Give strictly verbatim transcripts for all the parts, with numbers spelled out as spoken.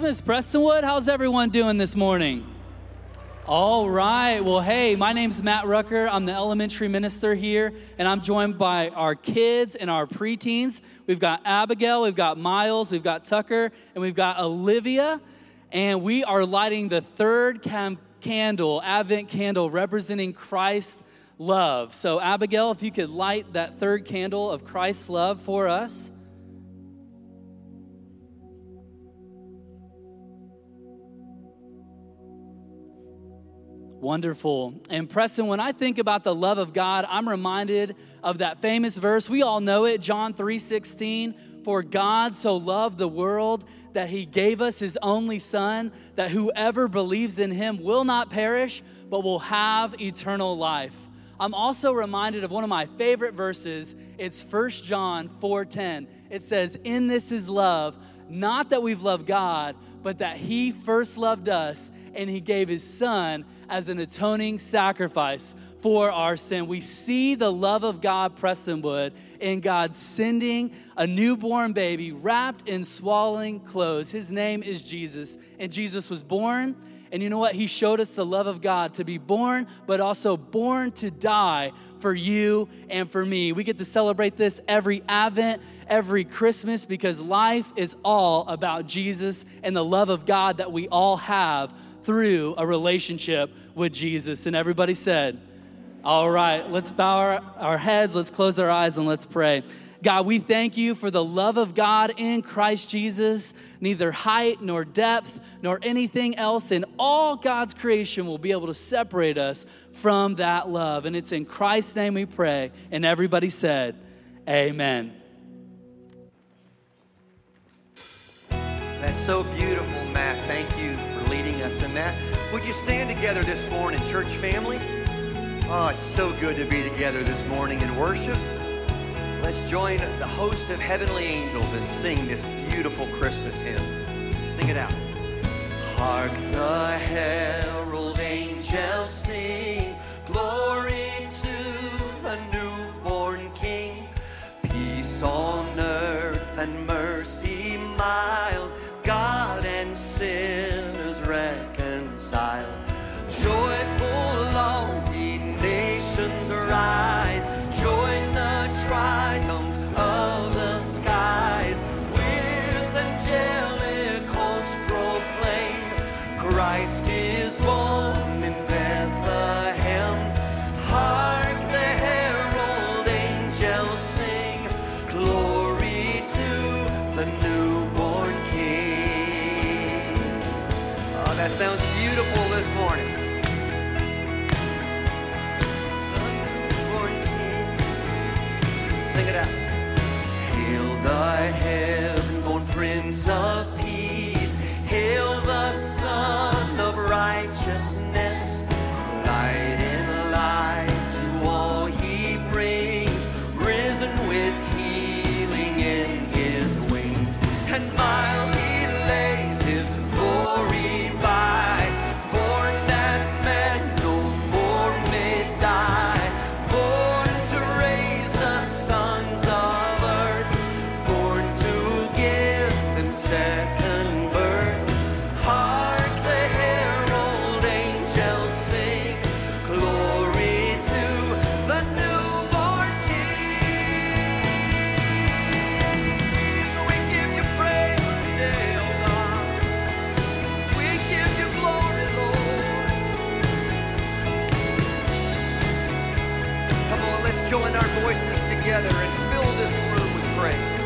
Christmas, Prestonwood. How's everyone doing this morning? All right. Well, hey, my name's Matt Rucker. I'm the elementary minister here, and I'm joined by our kids and our preteens. We've got Abigail, we've got Miles, we've got Tucker, and we've got Olivia, and we are lighting the third cam- candle, Advent candle, representing Christ's love. So, Abigail, if you could light that third candle of Christ's love for us. Wonderful. And Preston, when I think about the love of God, I'm reminded of that famous verse. We all know it, John three sixteen. For God so loved the world that he gave us his only son, that whoever believes in him will not perish, but will have eternal life. I'm also reminded of one of my favorite verses. It's First John four ten. It says, in this is love, not that we've loved God, but that he first loved us and he gave his son as an atoning sacrifice for our sin. We see the love of God, Prestonwood, in God sending a newborn baby wrapped in swaddling clothes. His name is Jesus, and Jesus was born. And you know what? He showed us the love of God to be born, but also born to die for you and for me. We get to celebrate this every Advent, every Christmas, because life is all about Jesus and the love of God that we all have through a relationship with Jesus. And everybody said, all right, let's bow our, our heads, let's close our eyes, and let's pray. God, we thank you for the love of God in Christ Jesus. Neither height nor depth nor anything else in all God's creation will be able to separate us from that love. And it's in Christ's name we pray. And everybody said, amen. That's so beautiful, Matt. Thank you for leading us in that. Would you stand together this morning, church family? Oh, it's so good to be together this morning in worship. Let's join the host of heavenly angels and sing this beautiful Christmas hymn. Sing it out. Hark the herald angels sing, glory to the newborn King. Peace on earth and mercy mild, God and sinners reconciled. Joyful all ye nations rise, join the triumph of the skies. With angelic hosts proclaim, Christ is born in Bethlehem. Hark the herald angels sing, glory to the newborn King. Oh, that sounds beautiful this morning. Sing it out. Hail the heaven-born Prince of Peace. Hail the Son of Righteousness. Light in light to all he brings. Risen with healing in his wings. And mild he lays his glory by. Born that man no more may die. Born to raise the sons of earth, born to give them second birth. Hark the herald angels sing, glory to the newborn King. We give you praise today, oh God. We give you glory, Lord. Come on, let's join our voices together and fill this room with praise.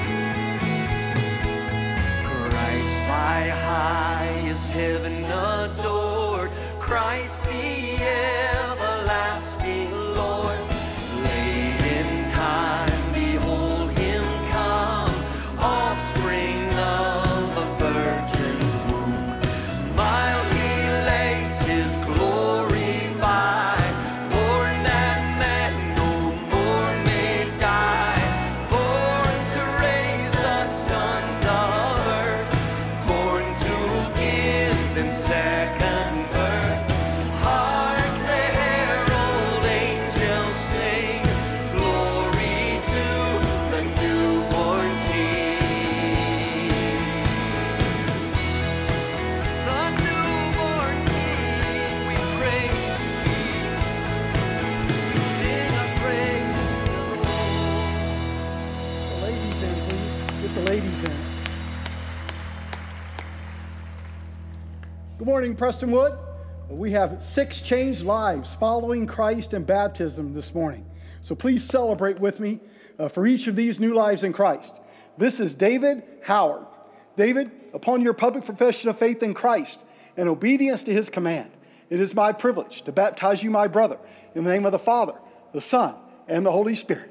Christ by highest heaven adored, Christ the everlasting Lord. Late in time, behold him come, offspring of a virgin's womb. Mild he lays his glory by, born that man no more may die. Born to raise the sons of earth, born to give them second birth. Hark the morning, Prestonwood. We have six changed lives following Christ in baptism this morning. So please celebrate with me uh, for each of these new lives in Christ. This is David Howard. David, upon your public profession of faith in Christ and obedience to his command, it is my privilege to baptize you, my brother, in the name of the Father, the Son, and the Holy Spirit.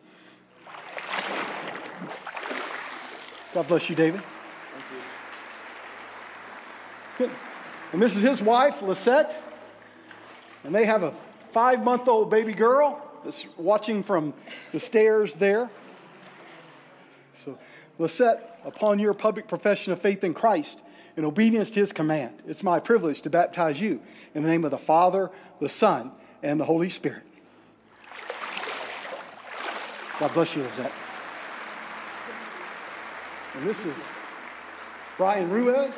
God bless you, David. Thank you. Good. And this is his wife, Lisette. And they have a five-month-old baby girl that's watching from the stairs there. So, Lisette, upon your public profession of faith in Christ and obedience to his command, it's my privilege to baptize you in the name of the Father, the Son, and the Holy Spirit. God bless you, Lisette. And this is Brian Ruiz.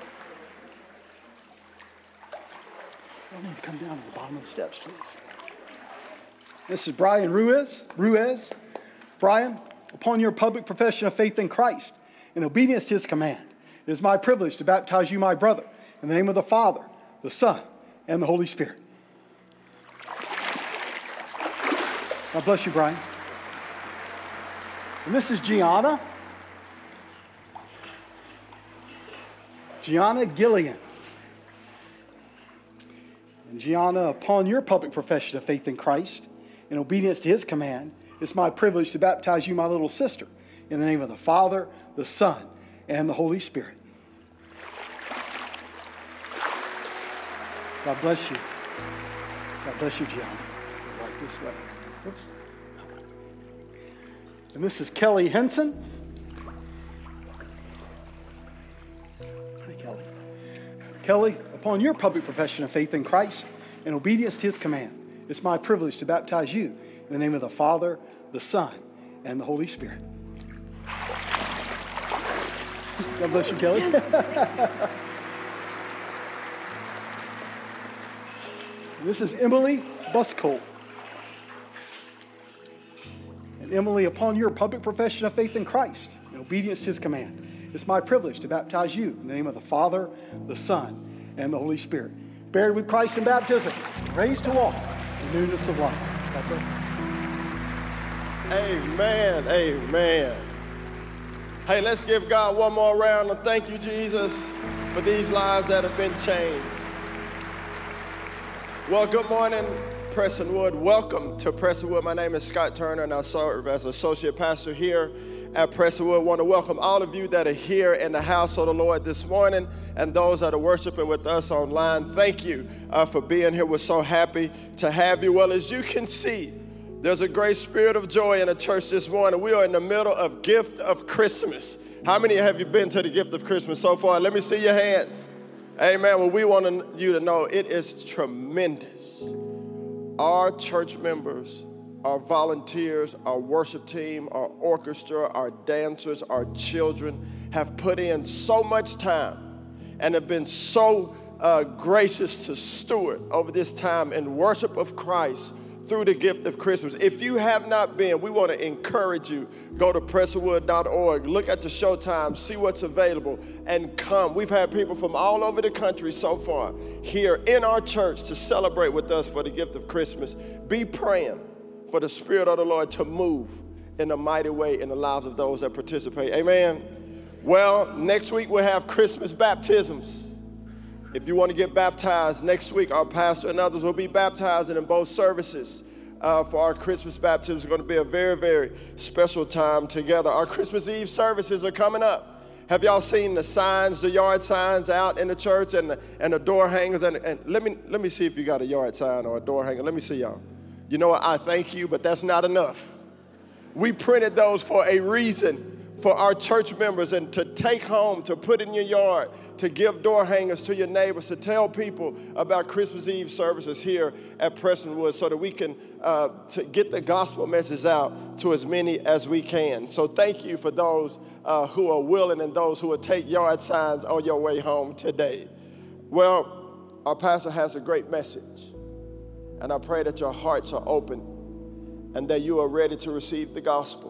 I need to come down to the bottom of the steps, please. This is Brian Ruiz. Ruiz. Brian, upon your public profession of faith in Christ and obedience to his command, it is my privilege to baptize you, my brother, in the name of the Father, the Son, and the Holy Spirit. God bless you, Brian. And this is Gianna. Gianna Gillian. And Gianna, upon your public profession of faith in Christ and obedience to his command, it's my privilege to baptize you, my little sister, in the name of the Father, the Son, and the Holy Spirit. God bless you. God bless you, Gianna. Right this way. Oops. And this is Kelly Henson. Hi, Kelly. Kelly, upon your public profession of faith in Christ and obedience to his command, it's my privilege to baptize you in the name of the Father, the Son, and the Holy Spirit. God bless you, Kelly. This is Emily Buscole. And Emily, upon your public profession of faith in Christ and obedience to his command, it's my privilege to baptize you in the name of the Father, the Son, and the Holy Spirit. Buried with Christ in baptism, raised to walk in newness of life. God bless you. Amen, amen. Hey, let's give God one more round of thank you, Jesus, for these lives that have been changed. Well, good morning, Prestonwood. Welcome to Prestonwood. My name is Scott Turner, and I serve as associate pastor here at Prestonwood. I want to welcome all of you that are here in the house of the Lord this morning and those that are worshiping with us online. Thank you uh, for being here. We're so happy to have you. Well, as you can see, there's a great spirit of joy in the church this morning. We are in the middle of Gift of Christmas. How many have you been to the Gift of Christmas so far? Let me see your hands. Amen. Well, we want you to know it is tremendous. Our church members, our volunteers, our worship team, our orchestra, our dancers, our children have put in so much time and have been so uh, gracious to steward over this time in worship of Christ through the Gift of Christmas. If you have not been, we want to encourage you. Go to prestonwood dot org, look at the show times, see what's available, and come. We've had people from all over the country so far here in our church to celebrate with us for the Gift of Christmas. Be praying for the Spirit of the Lord to move in a mighty way in the lives of those that participate. Amen. Well, next week we'll have Christmas baptisms. If you want to get baptized next week, our pastor and others will be baptizing in both services uh, for our Christmas baptism. It's going to be a very, very special time together. Our Christmas Eve services are coming up. Have y'all seen the signs, the yard signs out in the church and the, and the door hangers? And, and let me let me see if you got a yard sign or a door hanger. Let me see y'all. You know what? I thank you, but that's not enough. We printed those for a reason. For our church members and to take home, to put in your yard, to give door hangers to your neighbors, to tell people about Christmas Eve services here at Prestonwood so that we can uh, to get the gospel message out to as many as we can. So thank you for those uh, who are willing and those who will take yard signs on your way home today. Well, our pastor has a great message, and I pray that your hearts are open and that you are ready to receive the gospel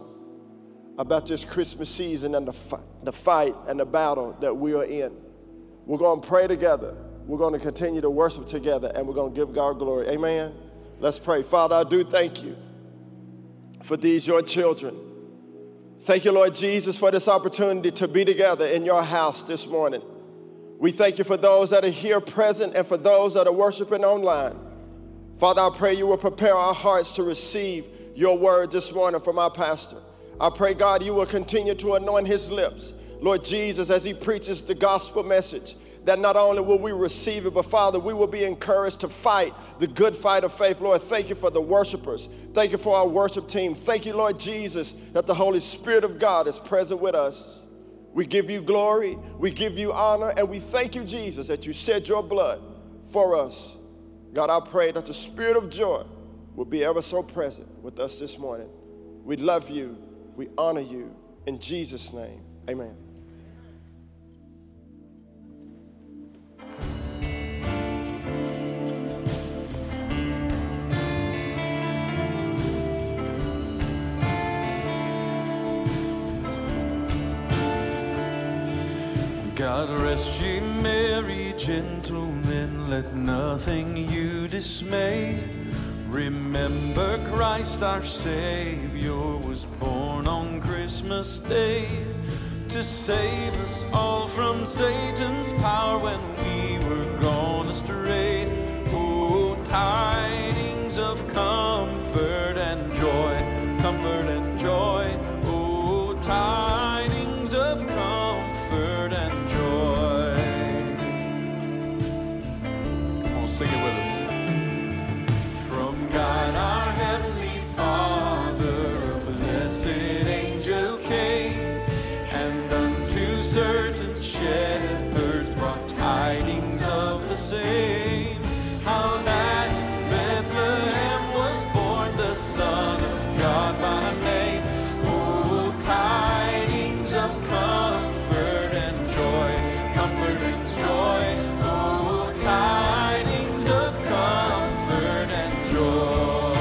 about this Christmas season and the, fi- the fight and the battle that we are in. We're going to pray together, we're going to continue to worship together, and we're going to give God glory. Amen. Let's pray. Father, I do thank you for these, your children. Thank you, Lord Jesus, for this opportunity to be together in your house this morning. We thank you for those that are here present and for those that are worshiping online. Father, I pray you will prepare our hearts to receive your word this morning from our pastor. I pray, God, you will continue to anoint his lips, Lord Jesus, as he preaches the gospel message, that not only will we receive it, but Father, we will be encouraged to fight the good fight of faith. Lord, thank you for the worshipers. Thank you for our worship team. Thank you, Lord Jesus, that the Holy Spirit of God is present with us. We give you glory, we give you honor, and we thank you, Jesus, that you shed your blood for us. God, I pray that the spirit of joy will be ever so present with us this morning. We love you, we honor you. In Jesus' name, amen. God rest ye merry gentlemen, let nothing you dismay. Remember Christ our Savior was born on Christmas Day to save us all from Satan's power when we were gone astray. Oh, tidings of comfort and joy, comfort and joy. Oh, tidings of comfort and joy. Come on, sing it with us. From God our Heavenly Father, a blessed angel came, and unto certain shepherds brought tidings of the same, how that in Bethlehem was born the Son of God by name. Oh, tidings of comfort and joy, comfort and joy. Oh, tidings of comfort and joy.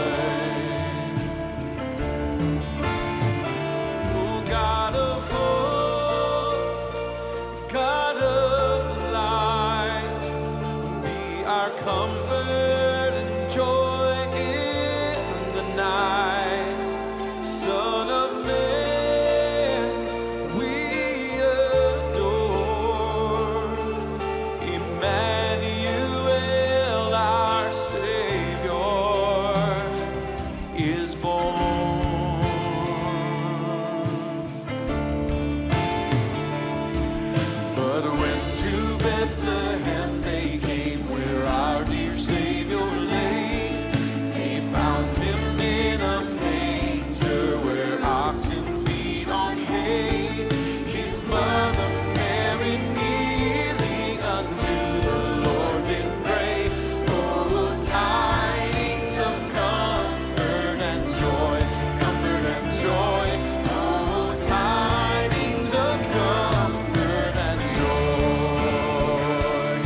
Oh, God of hope, God of light, be our comfort and joy in the night. Son of man, we adore. Emmanuel, our Savior, is born. But when to Bethlehem they came, where our dear Savior lay, they found him in a manger where oxen feed on hay. His mother Mary kneeling unto the Lord did pray. Oh, tidings of comfort and joy, comfort and joy. Oh, tidings of comfort and joy.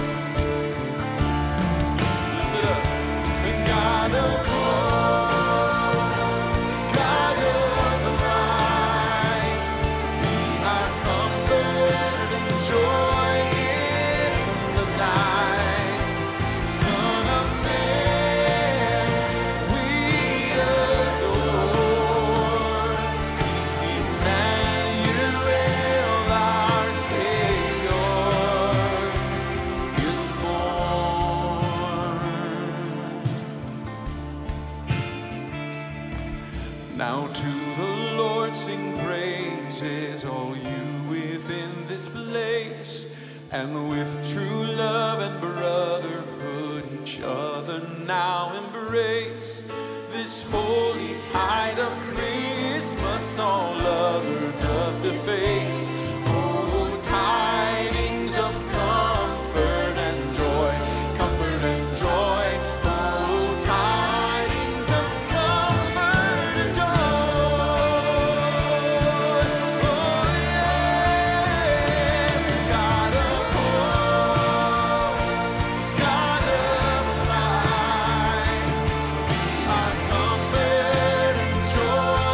Lift it up. The God of hope, God of light, be our comfort and joy in the night. Son of man, we adore. Emmanuel, our Savior, is born. Now to the Lord sing praises, all you within this place, and with true love and brotherhood each other now embrace. This holy tide of Christmas all other doth deface. Oh, tidings of comfort and joy, comfort and joy. Oh, tidings of comfort and joy. Oh, yeah. God of hope, God of light, be our comfort and joy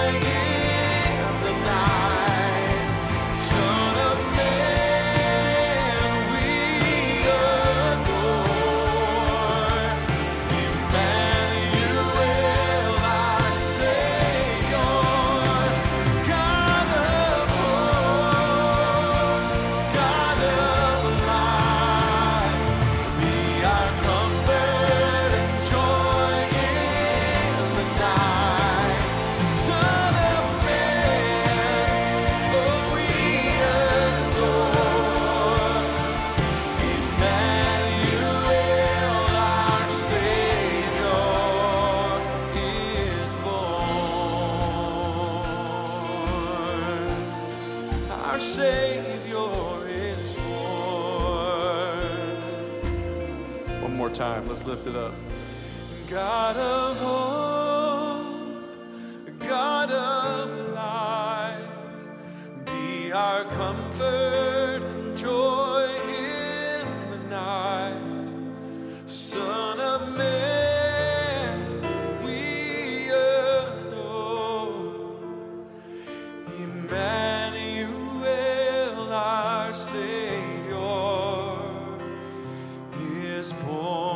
Savior is born. One more time, let's lift it up. God of hope, God of light, be our comfort and joy in the night. Son of man, we adore. Emmanuel, our Savior, is born.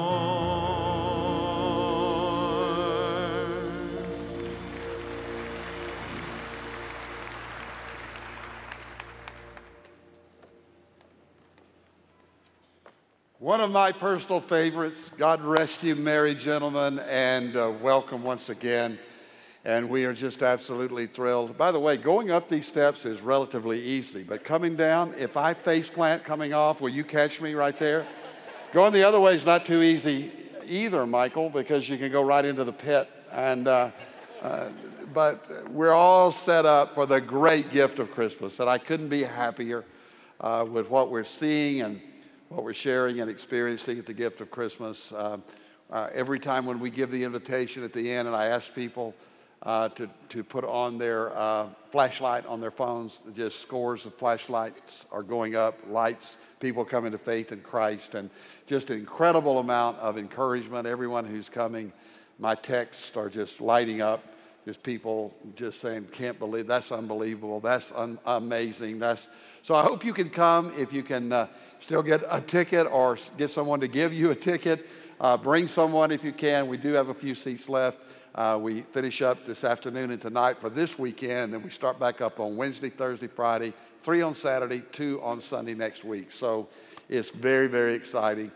One of my personal favorites. God rest you, merry gentlemen, and uh, welcome once again. And we are just absolutely thrilled. By the way, going up these steps is relatively easy, but coming down, if I face plant coming off, will you catch me right there? Going the other way is not too easy either, Michael, because you can go right into the pit. And uh, uh, but we're all set up for the great gift of Christmas, and I couldn't be happier uh, with what we're seeing and what we're sharing and experiencing at the gift of Christmas. Uh, uh, every time when we give the invitation at the end, and I ask people uh, to, to put on their uh, flashlight on their phones, just scores of flashlights are going up, lights, people coming to faith in Christ, and just an incredible amount of encouragement. Everyone who's coming, my texts are just lighting up, just people just saying, can't believe, that's unbelievable, that's un- amazing, that's so I hope you can come. If you can uh, still get a ticket or get someone to give you a ticket, uh, bring someone if you can. We do have a few seats left. Uh, we finish up this afternoon and tonight for this weekend, and then we start back up on Wednesday, Thursday, Friday, three on Saturday, two on Sunday next week. So it's very, very exciting.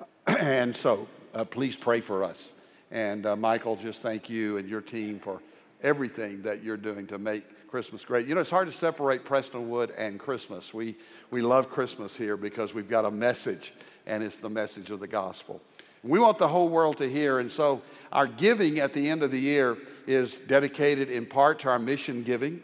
And so uh, please pray for us. And uh, Michael, just thank you and your team for everything that you're doing to make Christmas great. You know, it's hard to separate Prestonwood and Christmas. We we love Christmas here because we've got a message, and it's the message of the gospel. We want the whole world to hear, and so our giving at the end of the year is dedicated in part to our mission giving,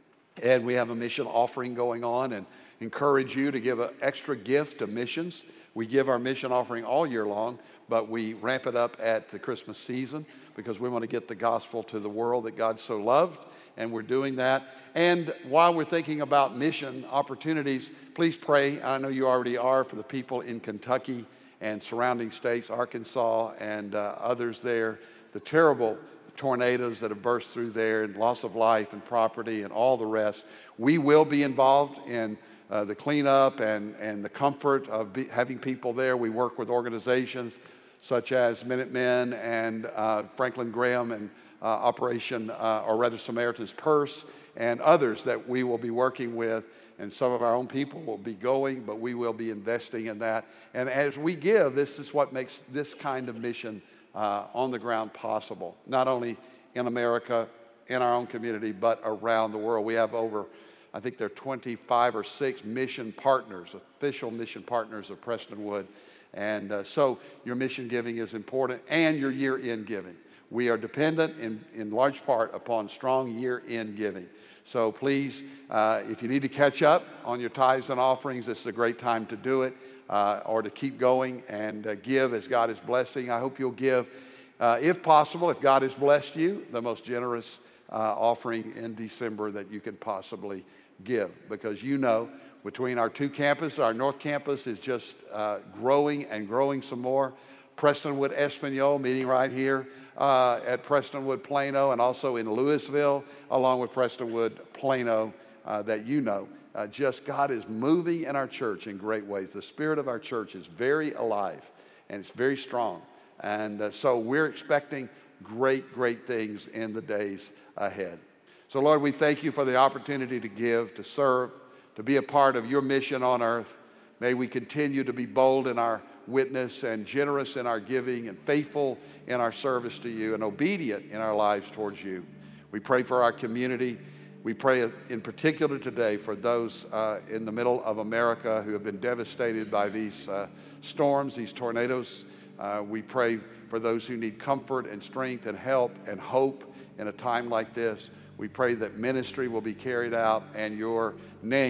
and we have a mission offering going on, and encourage you to give an extra gift to missions. We give our mission offering all year long, but we ramp it up at the Christmas season because we want to get the gospel to the world that God so loved. And we're doing that. And while we're thinking about mission opportunities, please pray. I know you already are for the people in Kentucky and surrounding states, Arkansas and uh, others there, the terrible tornadoes that have burst through there and loss of life and property and all the rest. We will be involved in uh, the cleanup and, and the comfort of be, having people there. We work with organizations such as Minutemen and uh, Franklin Graham and Uh, Operation, uh, or rather Samaritan's Purse, and others that we will be working with, and some of our own people will be going, but we will be investing in that. And as we give, this is what makes this kind of mission uh, on the ground possible, not only in America, in our own community, but around the world. We have over, I think there are twenty-five or six mission partners, official mission partners of Prestonwood. And uh, so your mission giving is important, and your year-end giving. We are dependent in, in large part upon strong year-end giving. So please, uh, if you need to catch up on your tithes and offerings, this is a great time to do it, uh, or to keep going and uh, give as God is blessing. I hope you'll give, uh, if possible, if God has blessed you, the most generous uh, offering in December that you can possibly give. Because you know, between our two campuses, our North Campus is just uh, growing and growing some more. Prestonwood Espanol meeting right here uh, at Prestonwood Plano, and also in Louisville, along with Prestonwood Plano, uh, that you know. Uh, just God is moving in our church in great ways. The spirit of our church is very alive, and it's very strong. And uh, so we're expecting great, great things in the days ahead. So Lord, we thank you for the opportunity to give, to serve, to be a part of your mission on earth. May we continue to be bold in our witness and generous in our giving and faithful in our service to you and obedient in our lives towards you. We pray for our community. We pray in particular today for those uh, in the middle of America who have been devastated by these uh, storms, these tornadoes. Uh, we pray for those who need comfort and strength and help and hope in a time like this. We pray that ministry will be carried out and your name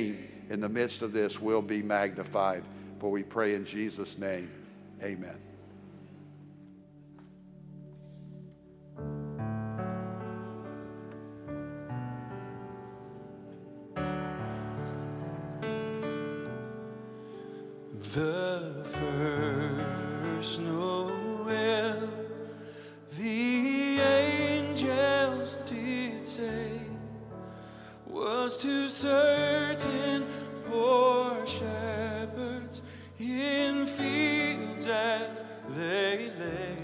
in the midst of this will be magnified. For we pray in Jesus' name, amen. The first Noel, the angels did say, was to certain poor shepherds in fields as they lay,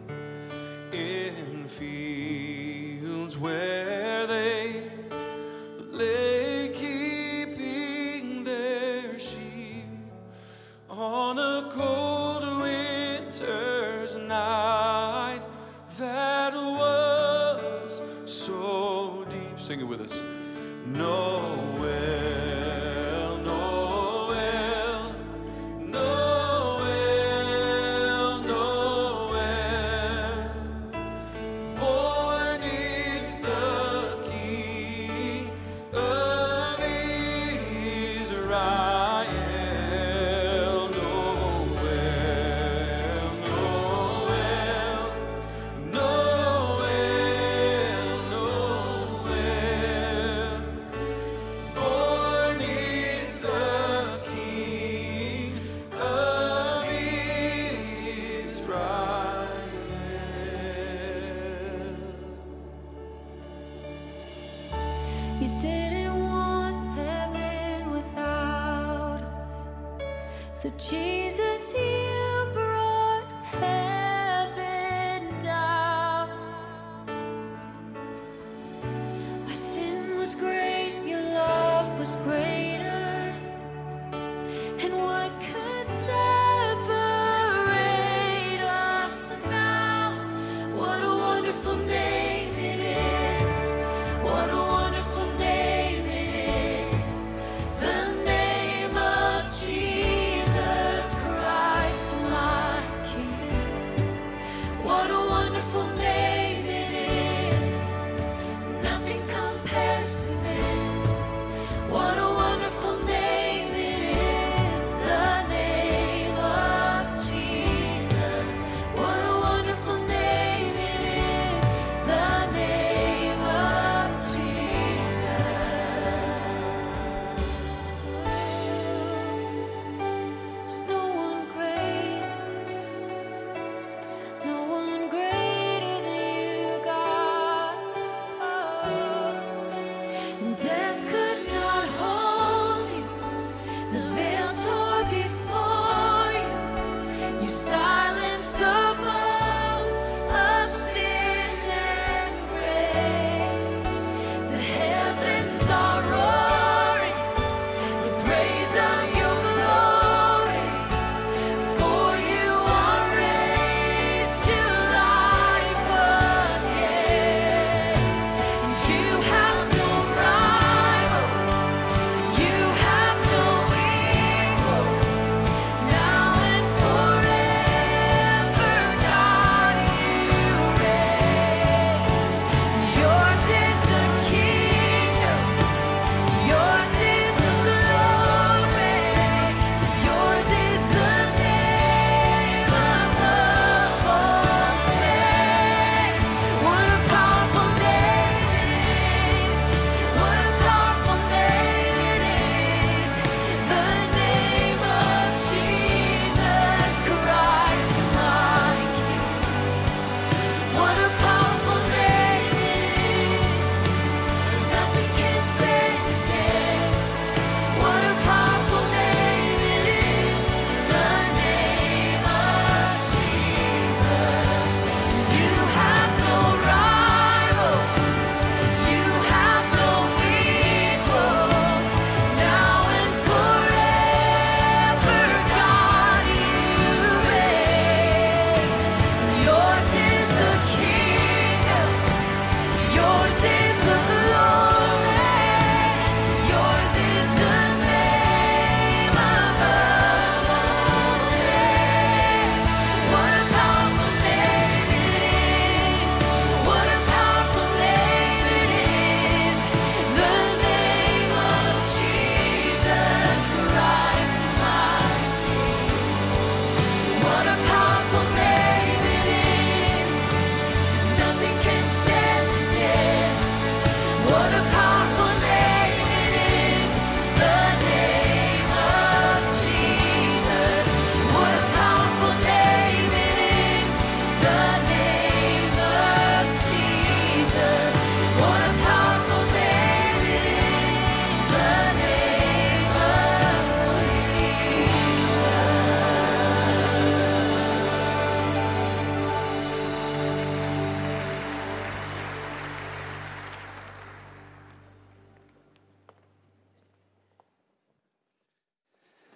in fields where they lay keeping their sheep on a cold winter's night that was so deep. Sing it with us. Noel, Noel, Noel, Noel, born is the King of Israel. Noel, Noel, Noel, Noel, born is the King of Israel. You didn't want heaven without us. So Jesus, you brought heaven down. My sin was great, your love was greater. And what could separate us now? What a wonderful name it is. What a wonderful name it is. The name of Jesus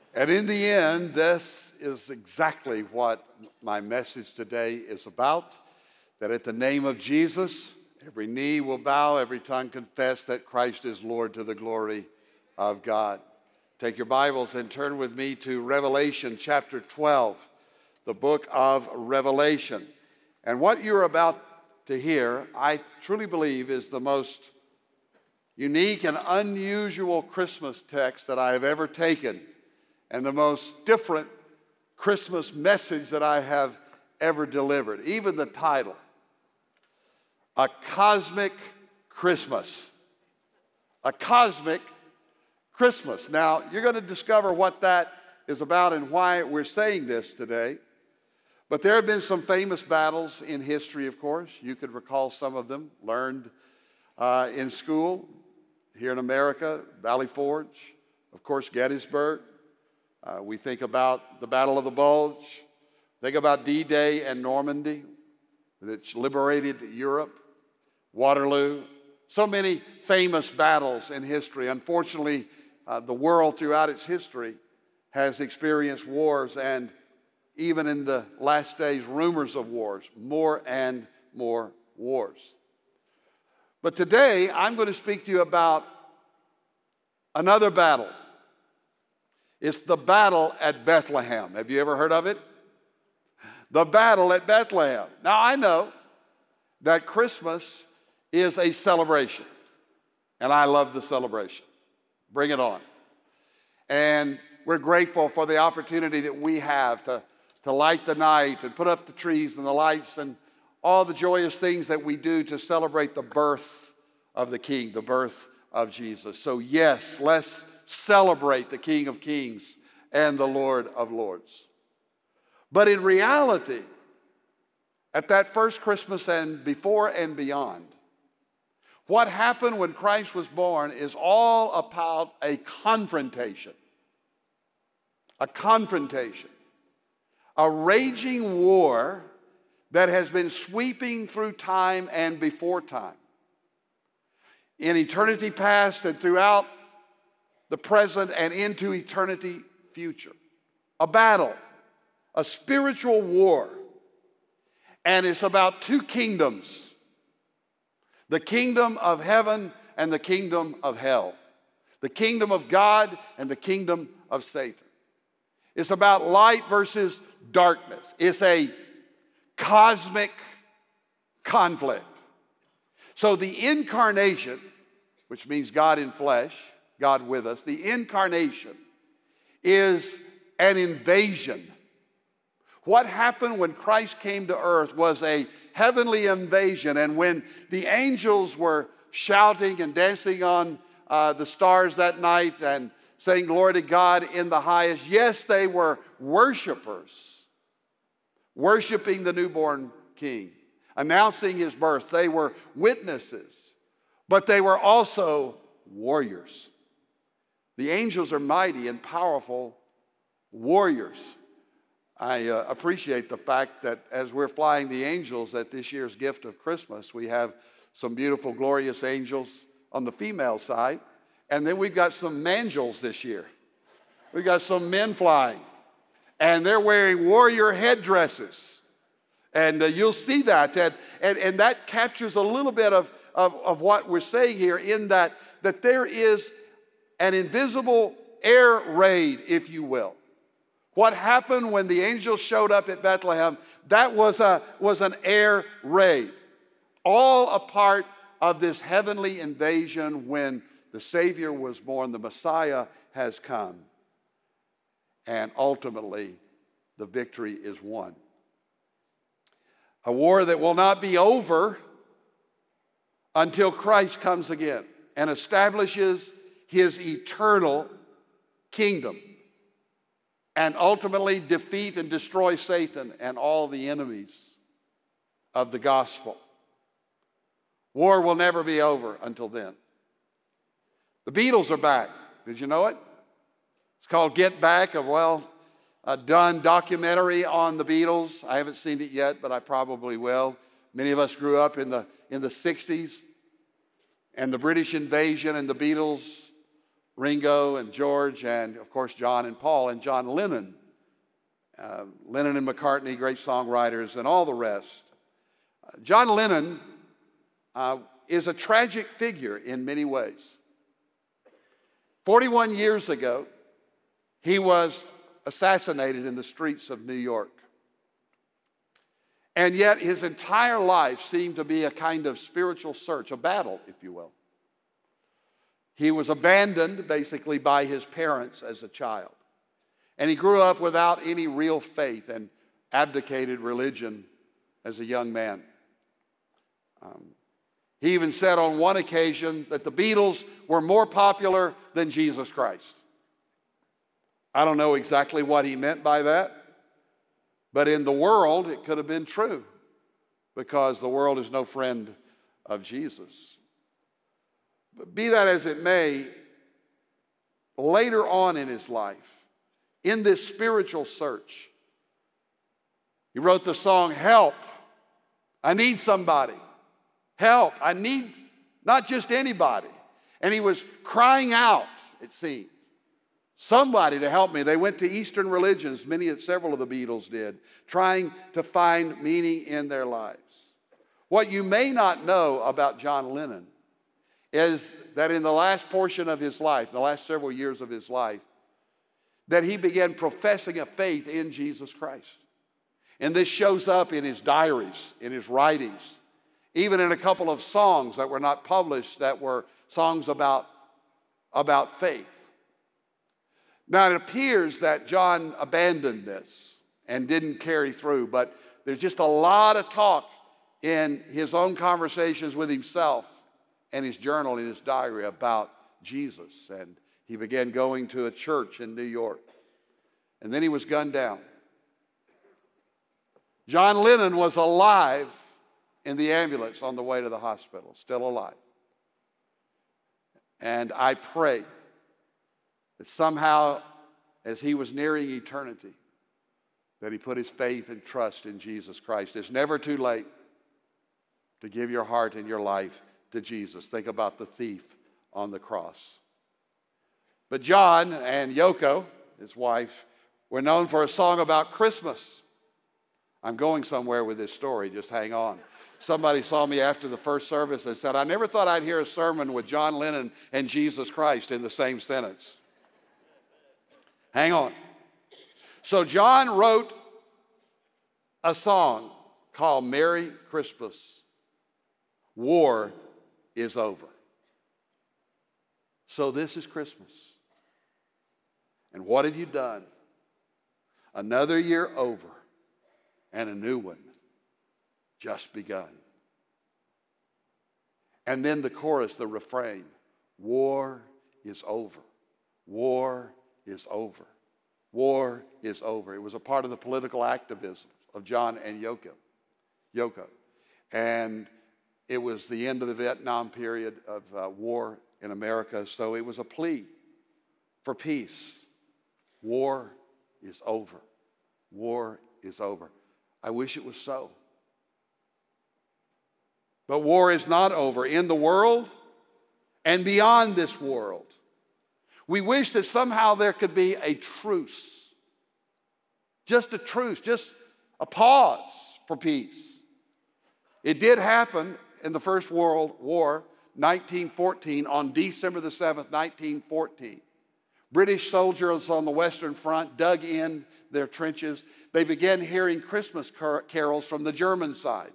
And in the end, this is exactly what my message today is about, that at the name of Jesus, every knee will bow, every tongue confess that Christ is Lord to the glory of God. Take your Bibles and turn with me to Revelation chapter twelve, the book of Revelation. And what you're about to hear, I truly believe, is the most unique and unusual Christmas text that I have ever taken, and the most different Christmas message that I have ever delivered. Even the title, A Cosmic Christmas. A Cosmic Christmas. Now, you're going to discover what that is about and why we're saying this today. But there have been some famous battles in history, of course. You could recall some of them, learned uh, in school here in America, Valley Forge, of course, Gettysburg. Uh, we think about the Battle of the Bulge. Think about D-Day and Normandy, that liberated Europe, Waterloo. So many famous battles in history. Unfortunately, uh, the world throughout its history has experienced wars, and even in the last days, rumors of wars, more and more wars. But today, I'm going to speak to you about another battle. It's the battle at Bethlehem. Have you ever heard of it? The battle at Bethlehem. Now, I know that Christmas is a celebration, and I love the celebration. Bring it on. And we're grateful for the opportunity that we have to, to light the night and put up the trees and the lights and all the joyous things that we do to celebrate the birth of the King, the birth of Jesus. So yes, let's celebrate the King of Kings and the Lord of Lords. But in reality, at that first Christmas and before and beyond, what happened when Christ was born is all about a confrontation. A confrontation. A raging war that has been sweeping through time and before time. In eternity past and throughout the present and into eternity future. A battle, a spiritual war. And it's about two kingdoms. The kingdom of heaven and the kingdom of hell. The kingdom of God and the kingdom of Satan. It's about light versus darkness. It's a cosmic conflict. So the incarnation, which means God in flesh, God with us, the incarnation is an invasion. What happened when Christ came to earth was a heavenly invasion, and when the angels were shouting and dancing on uh, the stars that night and saying glory to God in the highest, yes, they were worshipers, worshiping the newborn King, announcing his birth. They were witnesses, but they were also warriors. The angels are mighty and powerful warriors. I uh, appreciate the fact that as we're flying the angels at this year's gift of Christmas, we have some beautiful, glorious angels on the female side, and then we've got some mangels this year. We've got some men flying, and they're wearing warrior headdresses, and uh, you'll see that, and, and, and that captures a little bit of, of, of what we're saying here in that, that there is an invisible air raid, if you will. What happened when the angels showed up at Bethlehem, that was, a, was an air raid. All a part of this heavenly invasion when the Savior was born, the Messiah has come. And ultimately, the victory is won. A war that will not be over until Christ comes again and establishes his eternal kingdom. And ultimately defeat and destroy Satan and all the enemies of the gospel. War will never be over until then. The Beatles are back. Did you know it? It's called Get Back, a well uh, done documentary on the Beatles. I haven't seen it yet, but I probably will. Many of us grew up in the, in the sixties, and the British invasion and the Beatles Ringo and George and, of course, John and Paul and John Lennon. Uh, Lennon and McCartney, great songwriters, and all the rest. Uh, John Lennon uh, is a tragic figure in many ways. forty-one years ago, he was assassinated in the streets of New York. And yet his entire life seemed to be a kind of spiritual search, a battle, if you will. He was abandoned basically by his parents as a child. And he grew up without any real faith and abdicated religion as a young man. Um, he even said on one occasion that the Beatles were more popular than Jesus Christ. I don't know exactly what he meant by that, but in the world it could have been true, because the world is no friend of Jesus. But be that as it may, later on in his life, in this spiritual search, he wrote the song, "Help, I need somebody. Help, I need not just anybody." And he was crying out, it seemed, somebody to help me. They went to Eastern religions, many, several of the Beatles did, trying to find meaning in their lives. What you may not know about John Lennon is that in the last portion of his life, the last several years of his life, that he began professing a faith in Jesus Christ. And this shows up in his diaries, in his writings, even in a couple of songs that were not published that were songs about, about faith. Now, it appears that John abandoned this and didn't carry through, but there's just a lot of talk in his own conversations with himself and his journal and his diary about Jesus. And he began going to a church in New York. And then he was gunned down. John Lennon was alive in the ambulance on the way to the hospital, still alive. And I pray that somehow, as he was nearing eternity, that he put his faith and trust in Jesus Christ. It's never too late to give your heart and your life to Jesus. Think about the thief on the cross. But John and Yoko, his wife, were known for a song about Christmas. I'm going somewhere with this story, just hang on. Somebody saw me after the first service and said, "I never thought I'd hear a sermon with John Lennon and Jesus Christ in the same sentence." Hang on. So John wrote a song called "Merry Christmas, War is Over." So this is Christmas. And what have you done? Another year over and a new one just begun. And then the chorus, the refrain, war is over. War is over. War is over. It was a part of the political activism of John and Yoko. Yoko. And it was the end of the Vietnam period of uh, war in America, so it was a plea for peace. War is over. War is over. I wish it was so. But war is not over in the world and beyond this world. We wish that somehow there could be a truce. Just a truce, just a pause for peace. It did happen in the First World War, nineteen fourteen, on December the seventh, nineteen fourteen. British soldiers on the Western Front dug in their trenches. They began hearing Christmas car- carols from the German side.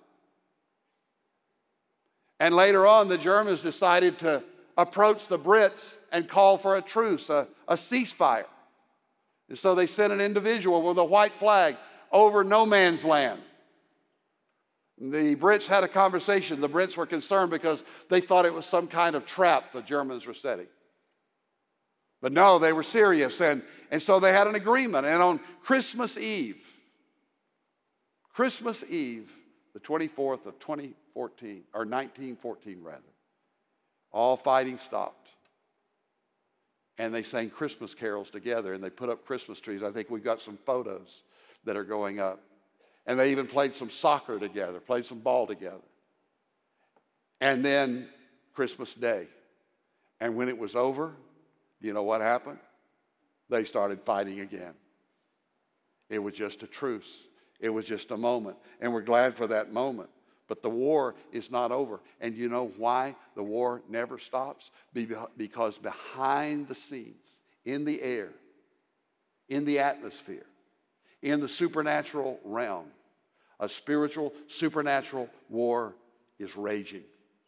And later on, the Germans decided to approach the Brits and call for a truce, a, a ceasefire. And so they sent an individual with a white flag over no man's land. The Brits had a conversation. The Brits were concerned because they thought it was some kind of trap the Germans were setting. But no, they were serious, and, and so they had an agreement. And on Christmas Eve, Christmas Eve, the twenty-fourth of twenty fourteen, or nineteen fourteen rather, all fighting stopped. And they sang Christmas carols together, and they put up Christmas trees. I think we've got some photos that are going up. And they even played some soccer together, played some ball together. And then Christmas Day. And when it was over, You know what happened? They started fighting again. It was just a truce. It was just a moment. And we're glad for that moment. But the war is not over. And you know why the war never stops? Because behind the scenes, in the air, in the atmosphere, in the supernatural realm, a spiritual, supernatural war is raging.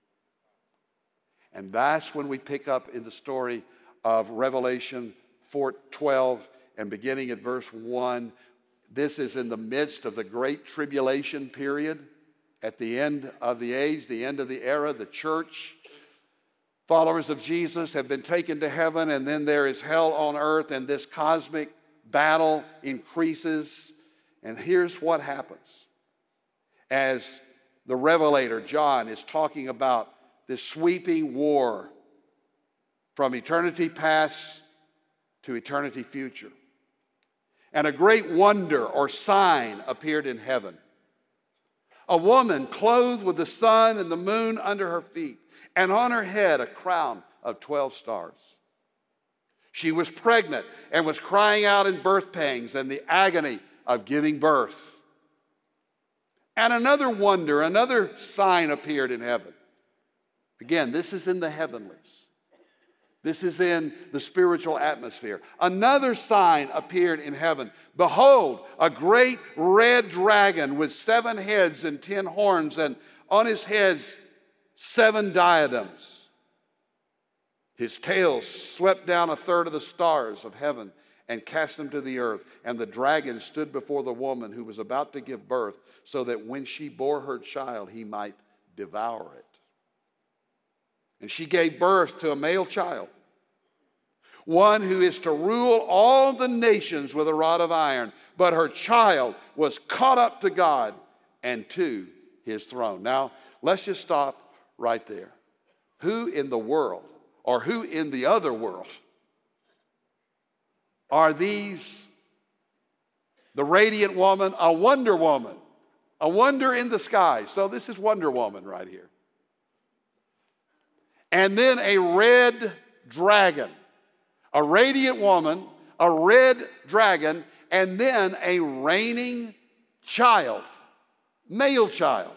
And that's when we pick up in the story of Revelation four twelve and beginning at verse one. This is in the midst of the great tribulation period. At the end of the age, the end of the era, the church, followers of Jesus have been taken to heaven, and then there is hell on earth, and this cosmic battle increases. And here's what happens. As the Revelator, John, is talking about this sweeping war from eternity past to eternity future. And a great wonder or sign appeared in heaven. A woman clothed with the sun and the moon under her feet, and on her head a crown of twelve stars. She was pregnant and was crying out in birth pangs and the agony of giving birth. And another wonder, another sign appeared in heaven. Again, this is in the heavenlies. This is in the spiritual atmosphere. Another sign appeared in heaven. Behold, a great red dragon with seven heads and ten horns, and on his heads seven diadems. His tail swept down a third of the stars of heaven and cast them to the earth. And the dragon stood before the woman who was about to give birth, so that when she bore her child, he might devour it. And she gave birth to a male child, one who is to rule all the nations with a rod of iron. But her child was caught up to God and to his throne. Now, let's just stop right there. Who in the world, or who in the other world, are these? The radiant woman, a wonder woman, a wonder in the sky. So this is Wonder Woman right here. And then a red dragon, a radiant woman, a red dragon, and then a reigning child, male child.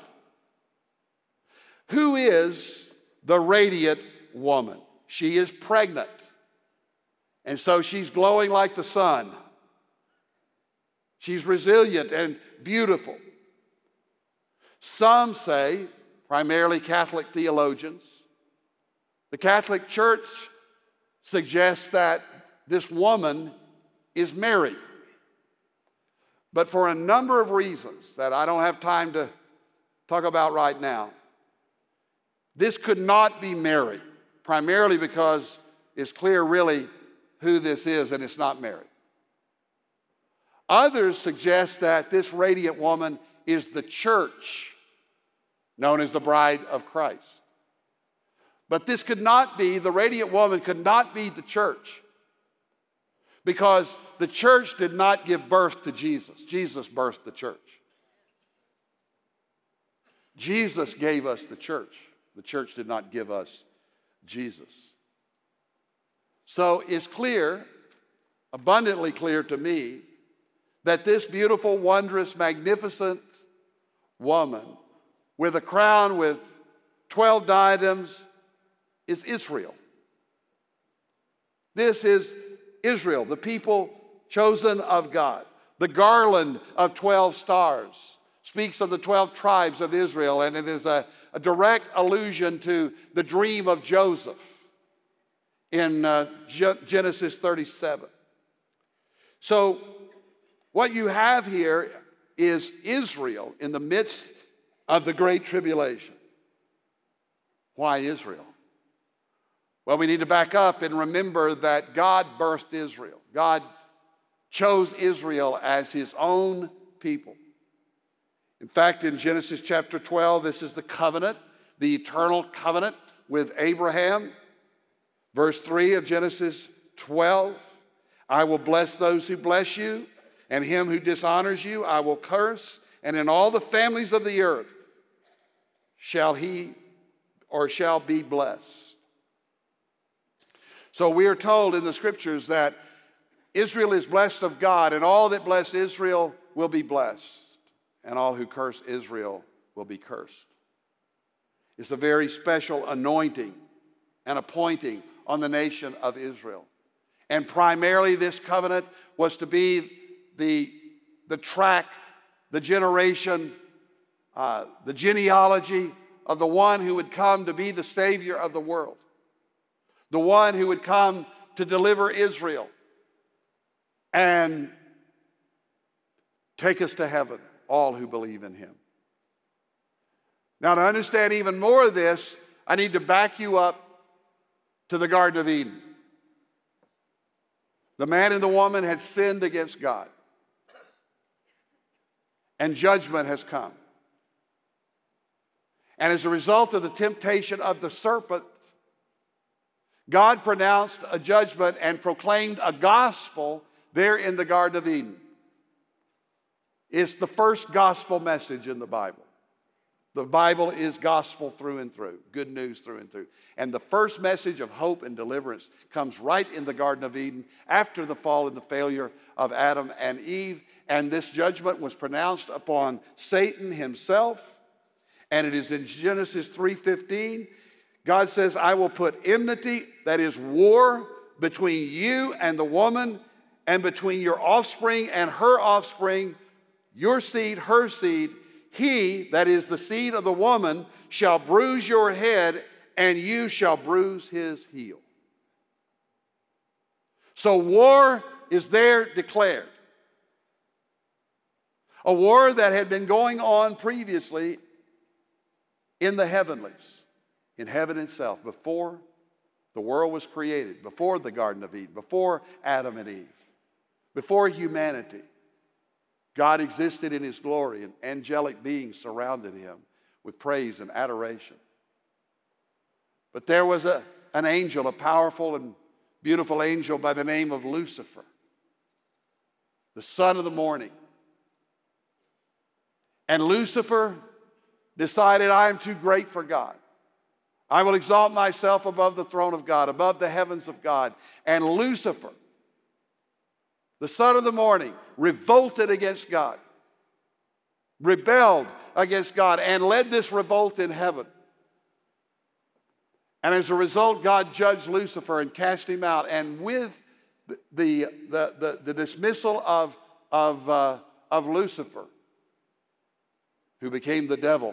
Who is the radiant woman? She is pregnant. And so she's glowing like the sun. She's resilient and beautiful. Some say, primarily Catholic theologians, the Catholic Church suggests that this woman is Mary. But for a number of reasons that I don't have time to talk about right now, this could not be Mary, primarily because it's clear really who this is, and it's not Mary. Others suggest that this radiant woman is the church, known as the bride of Christ. But this could not be, the radiant woman could not be the church, because the church did not give birth to Jesus. Jesus birthed the church. Jesus gave us the church. The church did not give us Jesus. So it's clear, abundantly clear to me, that this beautiful, wondrous, magnificent woman with a crown with twelve diadems is Israel. This is Israel, the people chosen of God. The garland of twelve stars speaks of the twelve tribes of Israel, and it is a, a direct allusion to the dream of Joseph in uh, Genesis thirty-seven. So what you have here is Israel in the midst of the Great Tribulation. Why Israel? Well, we need to back up and remember that God birthed Israel. God chose Israel as his own people. In fact, in Genesis chapter twelve, this is the covenant, the eternal covenant with Abraham. Verse three of Genesis twelve, I will bless those who bless you, and him who dishonors you I will curse, and in all the families of the earth shall he or shall be blessed. So we are told in the scriptures that Israel is blessed of God, and all that bless Israel will be blessed, and all who curse Israel will be cursed. It's a very special anointing and appointing on the nation of Israel. And primarily this covenant was to be the, the track, the generation, uh, the genealogy of the one who would come to be the Savior of the world, the one who would come to deliver Israel and take us to heaven, all who believe in him. Now, to understand even more of this, I need to back you up to the Garden of Eden. The man and the woman had sinned against God, and judgment has come. And as a result of the temptation of the serpent, God pronounced a judgment and proclaimed a gospel there in the Garden of Eden. It's the first gospel message in the Bible. The Bible is gospel through and through, good news through and through. And the first message of hope and deliverance comes right in the Garden of Eden after the fall and the failure of Adam and Eve. And this judgment was pronounced upon Satan himself. And it is in Genesis three fifteen. God says, I will put enmity, that is war, between you and the woman, and between your offspring and her offspring, your seed, her seed. He, that is the seed of the woman, shall bruise your head, and you shall bruise his heel. So war is there declared. A war that had been going on previously in the heavenlies, in heaven itself, before the world was created, before the Garden of Eden, before Adam and Eve, before humanity. God existed in his glory, and angelic beings surrounded him with praise and adoration. But there was a, an angel, a powerful and beautiful angel by the name of Lucifer, the son of the morning. And Lucifer decided, I am too great for God. I will exalt myself above the throne of God, above the heavens of God. And Lucifer, the son of the morning, revolted against God, rebelled against God, and led this revolt in heaven. And as a result, God judged Lucifer and cast him out. And with the, the, the, the, the dismissal of, of, uh, of Lucifer, who became the devil,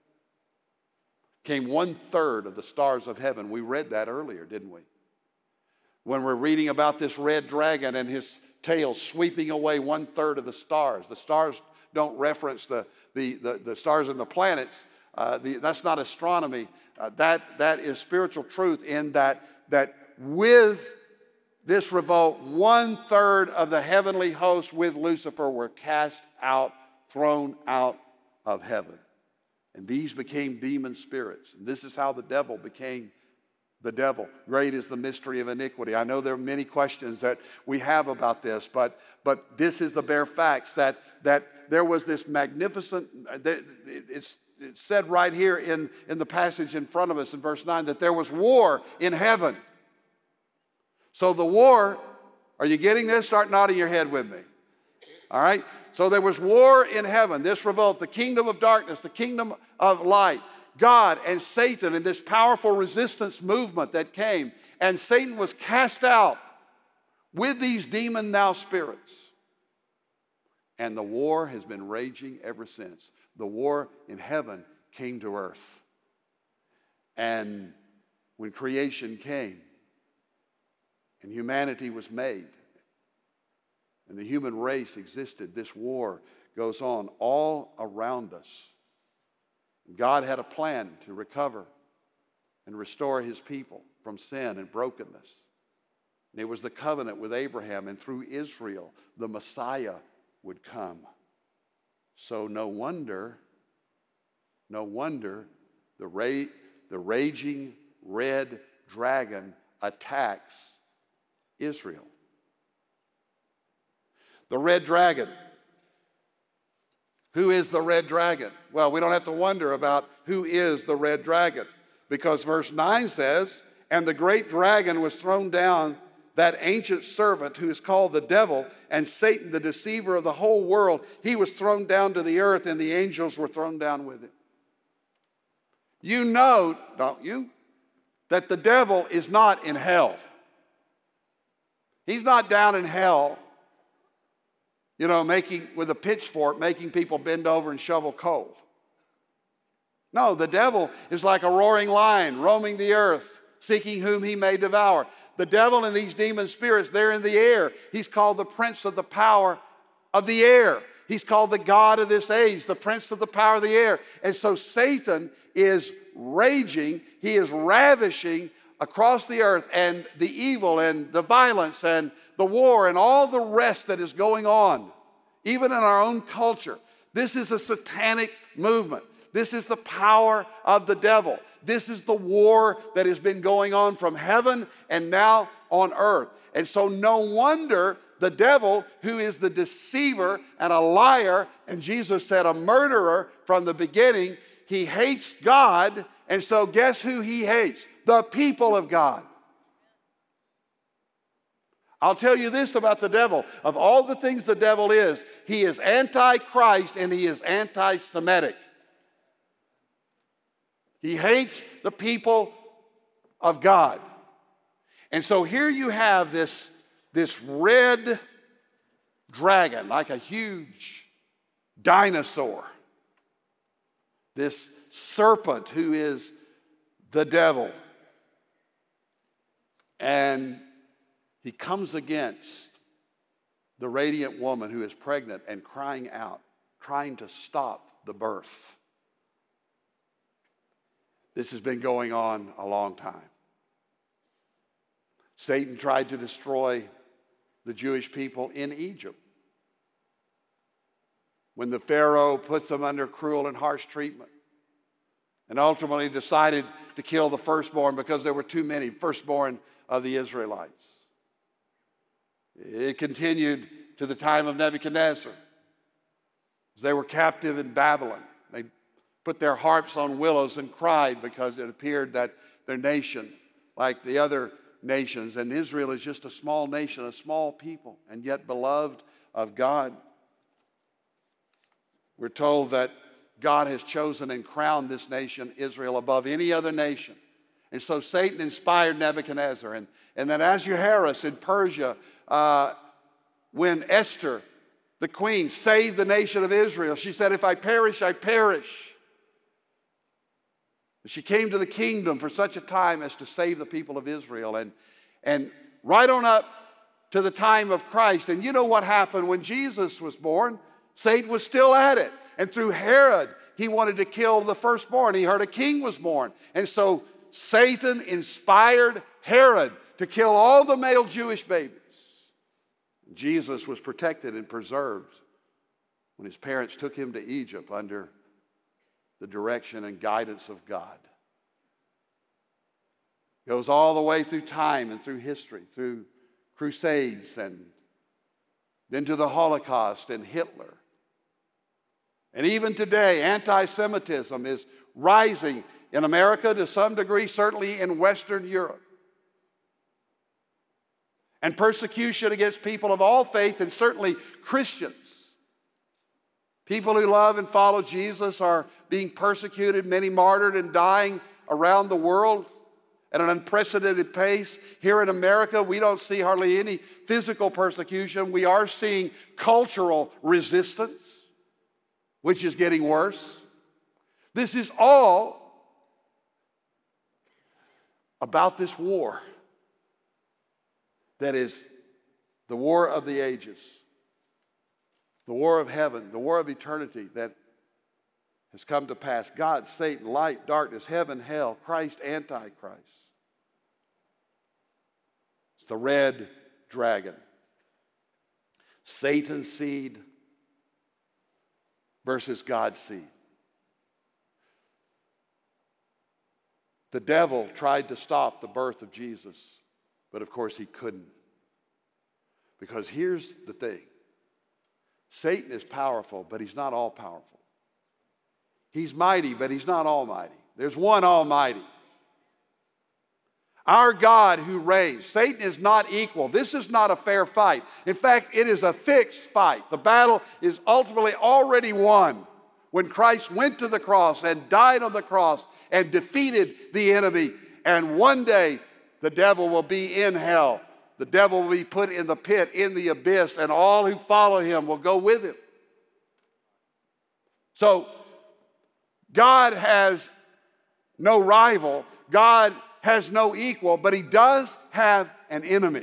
came one third of the stars of heaven. We read that earlier, didn't we? When we're reading about this red dragon and his tail sweeping away one third of the stars. The stars don't reference the, the, the, the stars and the planets. Uh, the, that's not astronomy. Uh, that, that is spiritual truth in that, that with this revolt, one third of the heavenly hosts with Lucifer were cast out, thrown out of heaven. And these became demon spirits. And this is how the devil became the devil. Great is the mystery of iniquity. I know there are many questions that we have about this, but, but this is the bare facts that, that there was this magnificent, it's, it's said right here in, in the passage in front of us in verse nine, that there was war in heaven. So the war, are you getting this? Start nodding your head with me. All right? So there was war in heaven, this revolt, the kingdom of darkness, the kingdom of light, God and Satan, and this powerful resistance movement that came. And Satan was cast out with these demon now spirits. And the war has been raging ever since. The war in heaven came to earth. And when creation came and humanity was made, and the human race existed, this war goes on all around us. God had a plan to recover and restore his people from sin and brokenness. And it was the covenant with Abraham, and through Israel, the Messiah would come. So no wonder, no wonder the, ra- the raging red dragon attacks Israel. The red dragon. Who is the red dragon? Well, we don't have to wonder about who is the red dragon, because verse nine says, And the great dragon was thrown down, that ancient servant who is called the devil and Satan, the deceiver of the whole world. He was thrown down to the earth, and the angels were thrown down with him. You know, don't you, that the devil is not in hell. He's not down in hell, you know, making with a pitchfork, making people bend over and shovel coal. No, the devil is like a roaring lion roaming the earth, seeking whom he may devour. The devil and these demon spirits, they're in the air. He's called the prince of the power of the air. He's called the God of this age, the prince of the power of the air. And so Satan is raging. He is ravishing across the earth, and the evil and the violence and the war and all the rest that is going on, even in our own culture. This is a satanic movement. This is the power of the devil. This is the war that has been going on from heaven and now on earth. And so no wonder the devil, who is the deceiver and a liar, and Jesus said a murderer from the beginning, he hates God. And so guess who he hates? The people of God. I'll tell you this about the devil. Of all the things the devil is, he is anti-Christ and he is anti-Semitic. He hates the people of God. And so here you have this, this red dragon, like a huge dinosaur. This serpent who is the devil. And he comes against the radiant woman who is pregnant and crying out, trying to stop the birth. This has been going on a long time. Satan tried to destroy the Jewish people in Egypt. When the Pharaoh put them under cruel and harsh treatment, and ultimately decided to kill the firstborn because there were too many firstborn of the Israelites. It continued to the time of Nebuchadnezzar. As they were captive in Babylon, they put their harps on willows and cried because it appeared that their nation, like the other nations, and Israel is just a small nation, a small people, and yet beloved of God. We're told that God has chosen and crowned this nation, Israel, above any other nation. And so Satan inspired Nebuchadnezzar. And, and then Ahasuerus in Persia, uh, when Esther, the queen, saved the nation of Israel, she said, if I perish, I perish. She came to the kingdom for such a time as to save the people of Israel. And, and right on up to the time of Christ. And you know what happened when Jesus was born? Satan was still at it. And through Herod, he wanted to kill the firstborn. He heard a king was born. And so Satan inspired Herod to kill all the male Jewish babies. Jesus was protected and preserved when his parents took him to Egypt under the direction and guidance of God. It goes all the way through time and through history, through crusades and then to the Holocaust and Hitler. And even today, anti-Semitism is rising in America to some degree, certainly in Western Europe. And persecution against people of all faith, and certainly Christians. People who love and follow Jesus are being persecuted, many martyred and dying around the world at an unprecedented pace. Here in America, we don't see hardly any physical persecution. We are seeing cultural resistance, which is getting worse. This is all about this war that is the war of the ages, the war of heaven, the war of eternity that has come to pass. God, Satan, light, darkness, heaven, hell, Christ, Antichrist. It's the red dragon. Satan's seed versus God's seed. The devil tried to stop the birth of Jesus, but of course he couldn't. Because here's the thing. Satan is powerful, but he's not all powerful. He's mighty, but he's not almighty. There's one almighty. Our God who reigns. Satan is not equal. This is not a fair fight. In fact, it is a fixed fight. The battle is ultimately already won when Christ went to the cross and died on the cross and defeated the enemy. And one day, the devil will be in hell. The devil will be put in the pit, in the abyss, and all who follow him will go with him. So, God has no rival. God has no equal, but he does have an enemy.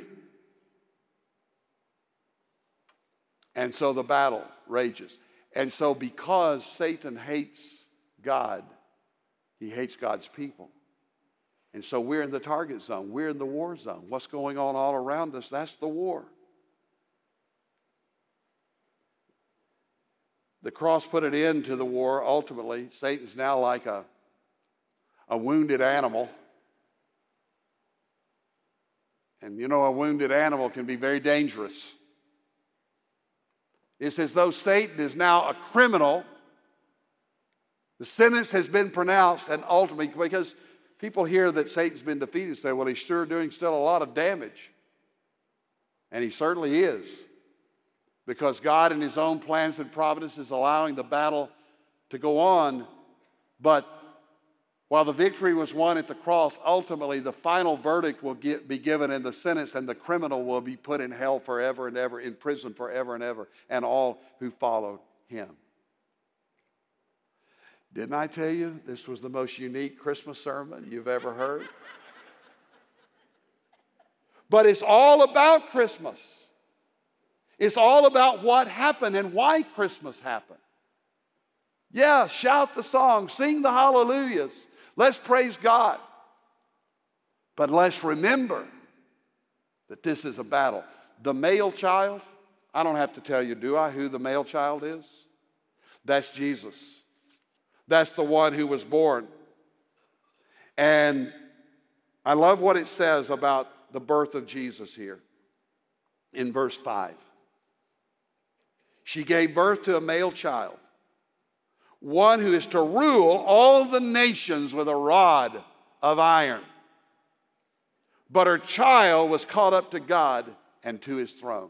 And so the battle rages. And so because Satan hates God, he hates God's people. And so we're in the target zone. We're in the war zone. What's going on all around us? That's the war. The cross put an end to the war ultimately. Satan's now like a, a wounded animal. And you know, a wounded animal can be very dangerous. It's as though Satan is now a criminal. The sentence has been pronounced, and ultimately, because people hear that Satan's been defeated and say, well, he's sure doing still a lot of damage. And he certainly is. Because God in his own plans and providence is allowing the battle to go on. But while the victory was won at the cross, ultimately the final verdict will get, be given in the sentence, and the criminal will be put in hell forever and ever, in prison forever and ever, and all who followed him. Didn't I tell you this was the most unique Christmas sermon you've ever heard? But it's all about Christmas. It's all about what happened and why Christmas happened. Yeah, shout the song, sing the hallelujahs. Let's praise God. But let's remember that this is a battle. The male child, I don't have to tell you, do I, who the male child is? That's Jesus. That's the one who was born. And I love what it says about the birth of Jesus here in verse five. She gave birth to a male child, one who is to rule all the nations with a rod of iron. But her child was caught up to God and to his throne.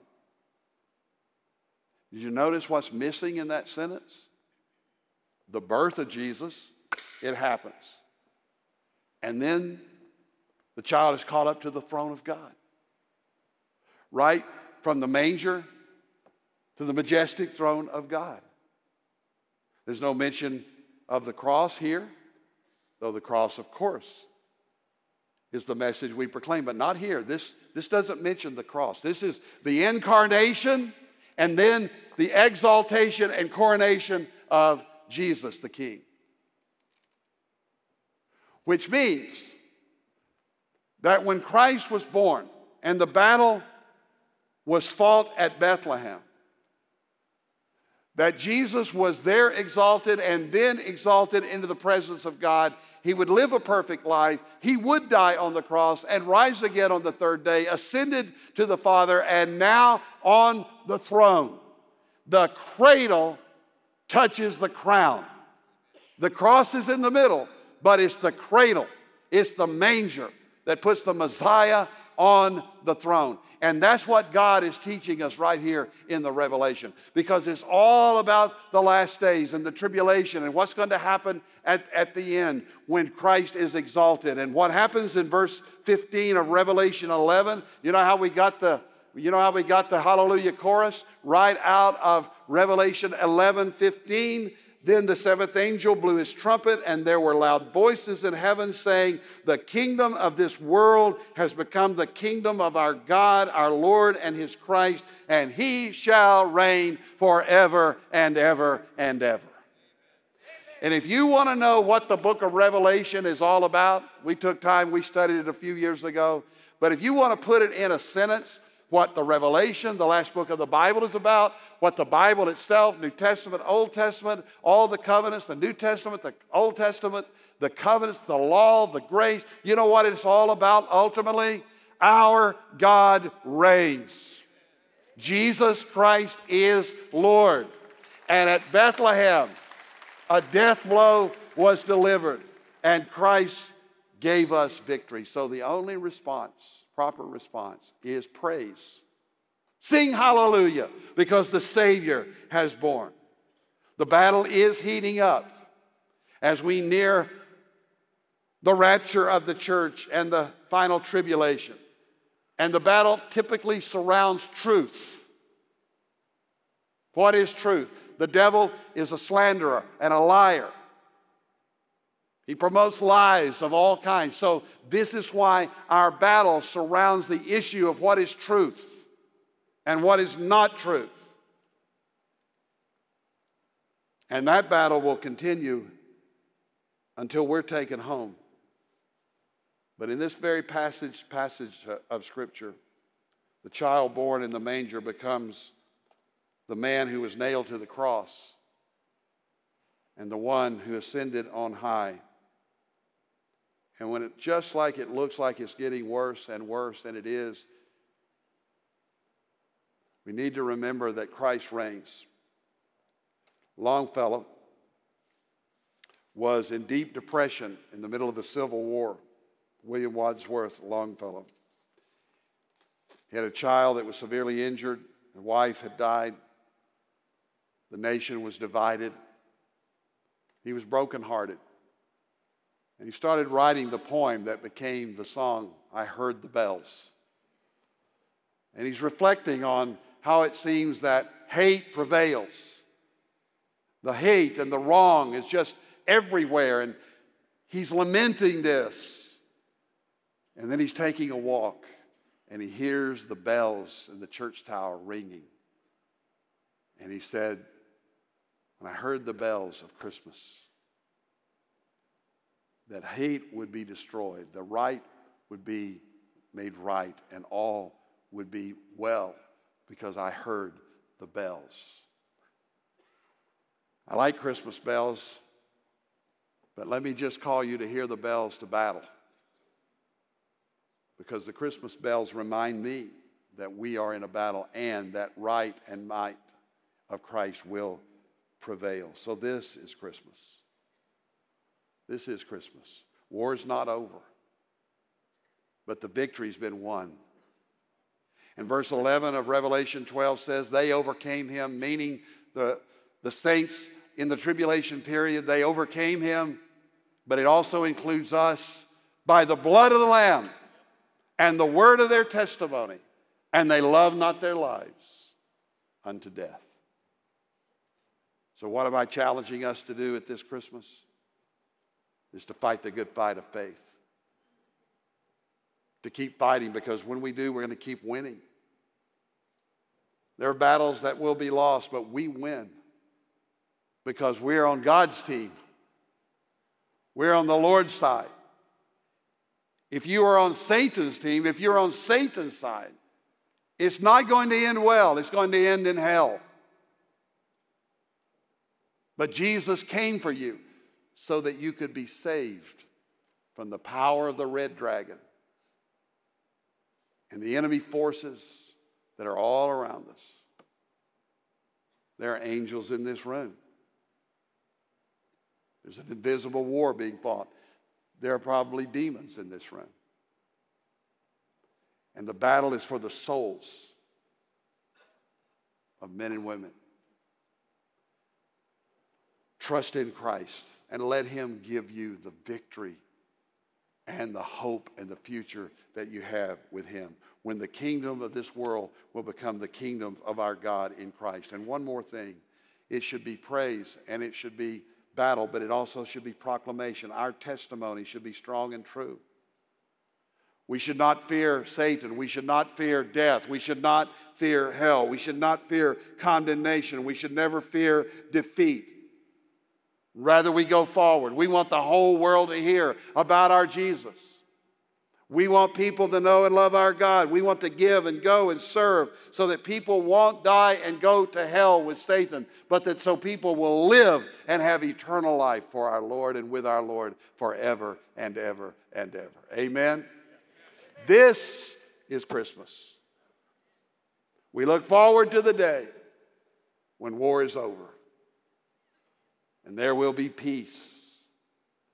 Did you notice what's missing in that sentence? The birth of Jesus, it happens. And then the child is caught up to the throne of God. Right from the manger to the majestic throne of God. There's no mention of the cross here, though the cross, of course, is the message we proclaim, but not here. This, this doesn't mention the cross. This is the incarnation and then the exaltation and coronation of Jesus the King. Which means that when Christ was born and the battle was fought at Bethlehem, that Jesus was there exalted and then exalted into the presence of God. He would live a perfect life. He would die on the cross and rise again on the third day, ascended to the Father, and now on the throne. The cradle touches the crown. The cross is in the middle, but it's the cradle, it's the manger that puts the Messiah on the throne. And that's what God is teaching us right here in the Revelation, because it's all about the last days and the tribulation and what's going to happen at, at the end when Christ is exalted. And what happens in verse fifteen of Revelation eleven, you know how we got the you know how we got the hallelujah chorus right out of Revelation eleven fifteen. Then the seventh angel blew his trumpet, and there were loud voices in heaven saying, the kingdom of this world has become the kingdom of our God, our Lord, and his Christ, and he shall reign forever and ever and ever. And if you want to know what the book of Revelation is all about, we took time, we studied it a few years ago, but if you want to put it in a sentence, what the Revelation, the last book of the Bible, is about, what the Bible itself, New Testament, Old Testament, all the covenants, the New Testament, the Old Testament, the covenants, the law, the grace. You know what it's all about ultimately? Our God reigns. Jesus Christ is Lord. And at Bethlehem, a death blow was delivered, and Christ gave us victory. So the only response, proper response, is praise. Sing hallelujah, because the Savior has born. The battle is heating up as we near the rapture of the church and the final tribulation. And the battle typically surrounds truth. What is truth? The devil is a slanderer and a liar. He promotes lies of all kinds. So this is why our battle surrounds the issue of what is truth and what is not truth. And that battle will continue until we're taken home. But in this very passage, passage of Scripture, the child born in the manger becomes the man who was nailed to the cross and the one who ascended on high. And when it just like it looks like it's getting worse and worse, and it is, we need to remember that Christ reigns. Longfellow was in deep depression in the middle of the Civil War. William Wadsworth Longfellow. He had a child that was severely injured. The wife had died. The nation was divided. He was brokenhearted. And he started writing the poem that became the song, I Heard the Bells. And he's reflecting on how it seems that hate prevails. The hate and the wrong is just everywhere. And he's lamenting this. And then he's taking a walk, and he hears the bells in the church tower ringing. And he said, when I heard the bells of Christmas, that hate would be destroyed, the right would be made right, and all would be well, because I heard the bells. I like Christmas bells, but let me just call you to hear the bells to battle. Because the Christmas bells remind me that we are in a battle and that right and might of Christ will prevail. So this is Christmas. This is Christmas. War is not over, but the victory's been won. And verse eleven of Revelation twelve says, they overcame him, meaning the, the saints in the tribulation period, they overcame him, but it also includes us, by the blood of the Lamb and the word of their testimony, and they love not their lives unto death. So what am I challenging us to do at this Christmas? Is to fight the good fight of faith. To keep fighting, because when we do, we're going to keep winning. There are battles that will be lost, but we win because we're on God's team. We're on the Lord's side. If you are on Satan's team, if you're on Satan's side, it's not going to end well. It's going to end in hell. But Jesus came for you so that you could be saved from the power of the red dragon and the enemy forces that are all around us. There are angels in this room. There's an invisible war being fought. There are probably demons in this room. And the battle is for the souls of men and women. Trust in Christ and let him give you the victory and the hope and the future that you have with him, when the kingdom of this world will become the kingdom of our God in Christ. And one more thing, it should be praise and it should be battle, but it also should be proclamation. Our testimony should be strong and true. We should not fear Satan. We should not fear death. We should not fear hell. We should not fear condemnation. We should never fear defeat. Rather, we go forward. We want the whole world to hear about our Jesus. We want people to know and love our God. We want to give and go and serve so that people won't die and go to hell with Satan, but that so people will live and have eternal life for our Lord and with our Lord forever and ever and ever. Amen? This is Christmas. We look forward to the day when war is over and there will be peace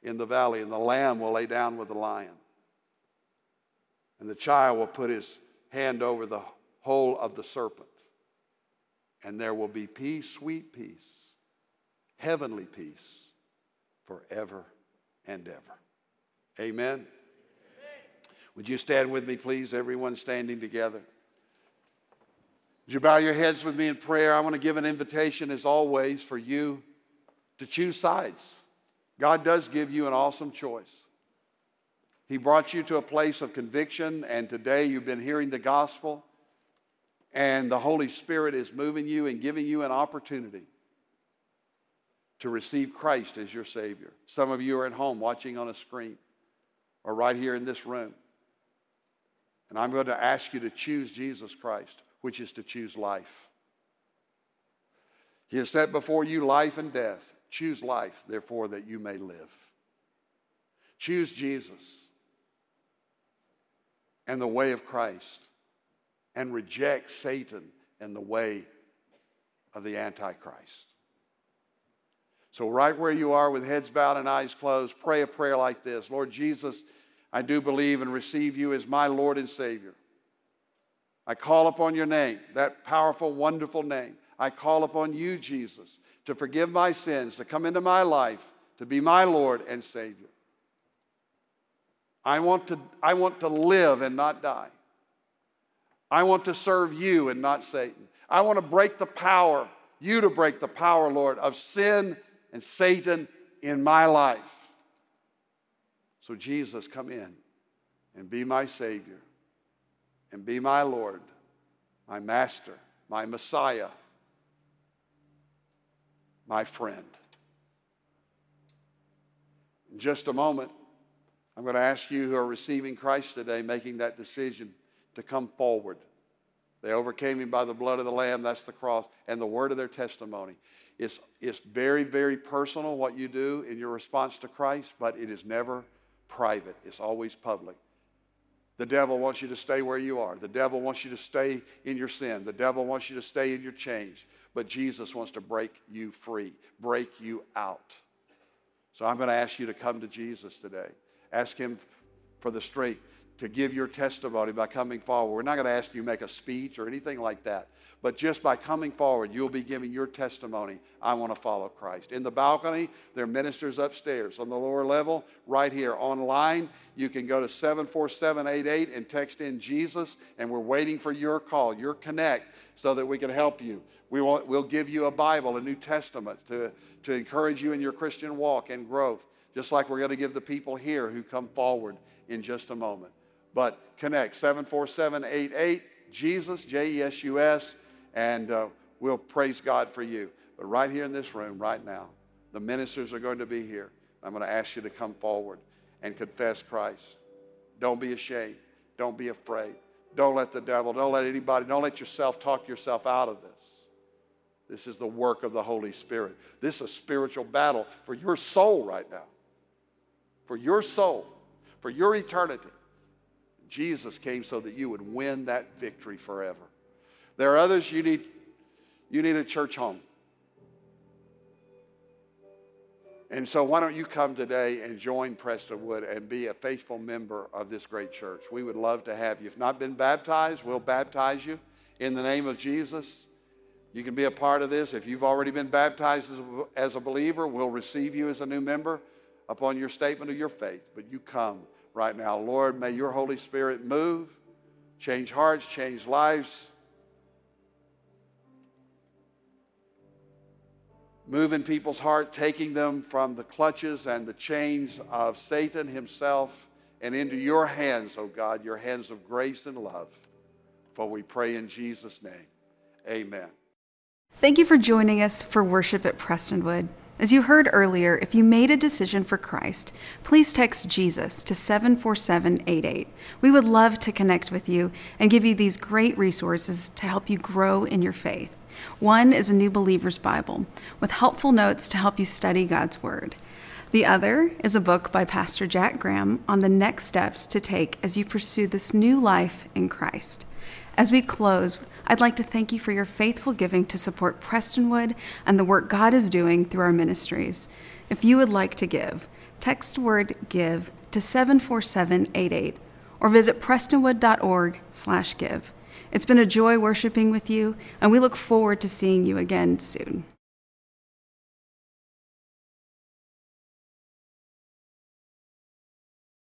in the valley, and the lamb will lay down with the lion. And the child will put his hand over the hole of the serpent. And there will be peace, sweet peace, heavenly peace, forever and ever. Amen. Would you stand with me, please? Everyone standing together. Would you bow your heads with me in prayer? I want to give an invitation, as always, for you to choose sides. God does give you an awesome choice. He brought you to a place of conviction, and today you've been hearing the gospel, and the Holy Spirit is moving you and giving you an opportunity to receive Christ as your Savior. Some of you are at home watching on a screen or right here in this room. And I'm going to ask you to choose Jesus Christ, which is to choose life. He has set before you life and death. Choose life, therefore, that you may live. Choose Jesus and the way of Christ, and reject Satan and the way of the Antichrist. So right where you are with heads bowed and eyes closed, pray a prayer like this. Lord Jesus, I do believe and receive you as my Lord and Savior. I call upon your name, that powerful, wonderful name. I call upon you, Jesus, to forgive my sins, to come into my life, to be my Lord and Savior. I want to, I want to live and not die. I want to serve you and not Satan. I want to break the power, you to break the power, Lord, of sin and Satan in my life. So Jesus, come in and be my Savior and be my Lord, my Master, my Messiah, my friend. In just a moment, I'm going to ask you who are receiving Christ today, making that decision, to come forward. They overcame him by the blood of the Lamb, that's the cross, and the word of their testimony. It's, it's very, very personal what you do in your response to Christ, but it is never private. It's always public. The devil wants you to stay where you are. The devil wants you to stay in your sin. The devil wants you to stay in your change. But Jesus wants to break you free, break you out. So I'm going to ask you to come to Jesus today. Ask him for the strength to give your testimony by coming forward. We're not going to ask you to make a speech or anything like that. But just by coming forward, you'll be giving your testimony. I want to follow Christ. In the balcony, there are ministers upstairs. On the lower level, right here. Online, you can go to seven four seven eight eight and text in Jesus, and we're waiting for your call, your connect, so that we can help you. We will, we'll give you a Bible, a New Testament, to, to encourage you in your Christian walk and growth, just like we're going to give the people here who come forward in just a moment. But connect, seven four seven eight eight, Jesus, J E S U S, and uh, we'll praise God for you. But right here in this room, right now, the ministers are going to be here. I'm going to ask you to come forward and confess Christ. Don't be ashamed. Don't be afraid. Don't let the devil, don't let anybody, don't let yourself talk yourself out of this. This is the work of the Holy Spirit. This is a spiritual battle for your soul right now. For your soul. For your eternity. Jesus came so that you would win that victory forever. There are others, you need, you need a church home. And so why don't you come today and join Prestonwood and be a faithful member of this great church. We would love to have you. If not been baptized, we'll baptize you in the name of Jesus. You can be a part of this. If you've already been baptized as a, as a believer, we'll receive you as a new member upon your statement of your faith. But you come right now. Lord, may your Holy Spirit move, change hearts, change lives. Move in people's heart, taking them from the clutches and the chains of Satan himself and into your hands, oh God, your hands of grace and love. For we pray in Jesus' name. Amen. Thank you for joining us for worship at Prestonwood. As you heard earlier, if you made a decision for Christ, please text Jesus to seven four seven eight eight. We would love to connect with you and give you these great resources to help you grow in your faith. One is a New Believer's Bible with helpful notes to help you study God's Word. The other is a book by Pastor Jack Graham on the next steps to take as you pursue this new life in Christ. As we close, I'd like to thank you for your faithful giving to support Prestonwood and the work God is doing through our ministries. If you would like to give, text word GIVE to seven four seven eight eight or visit prestonwood.org slash give. It's been a joy worshiping with you, and we look forward to seeing you again soon.